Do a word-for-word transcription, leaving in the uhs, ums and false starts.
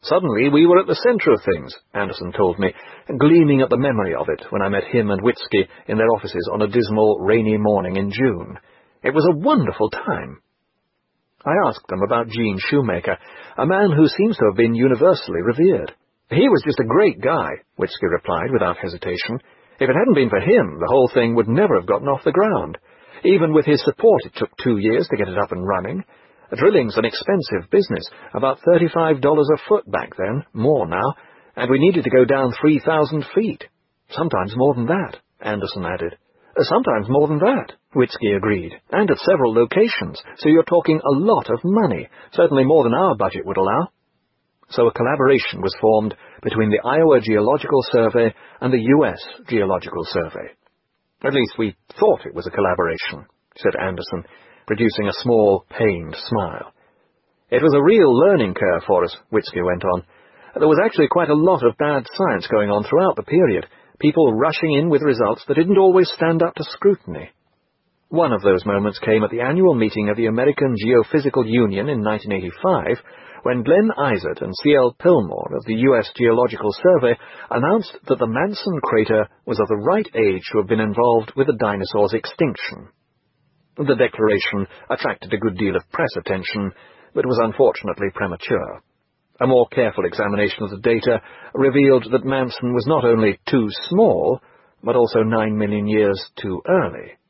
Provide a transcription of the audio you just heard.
Suddenly we were at the centre of things, Anderson told me, gleaming at the memory of it when I met him and Witzke in their offices on a dismal, rainy morning in June. It was a wonderful time. I asked them about Gene Shoemaker, a man who seems to have been universally revered. He was just a great guy, Witzke replied without hesitation. If it hadn't been for him, the whole thing would never have gotten off the ground. Even with his support, it took two years to get it up and running. Drilling's an expensive business, about thirty-five dollars a foot back then, more now, and we needed to go down three thousand feet. Sometimes more than that, Anderson added. Sometimes more than that, Witzke agreed, and at several locations, so you're talking a lot of money, certainly more than our budget would allow. So a collaboration was formed between the Iowa Geological Survey and the U S Geological Survey. At least we thought it was a collaboration, said Anderson, producing a small, pained smile. It was a real learning curve for us, Witzke went on. There was actually quite a lot of bad science going on throughout the period, people rushing in with results that didn't always stand up to scrutiny. One of those moments came at the annual meeting of the American Geophysical Union in nineteen eighty-five, when Glenn Izard and C L Pillmore of the U S Geological Survey announced that the Manson crater was of the right age to have been involved with the dinosaur's extinction. The declaration attracted a good deal of press attention, but was unfortunately premature. A more careful examination of the data revealed that Manson was not only too small, but also nine million years too early.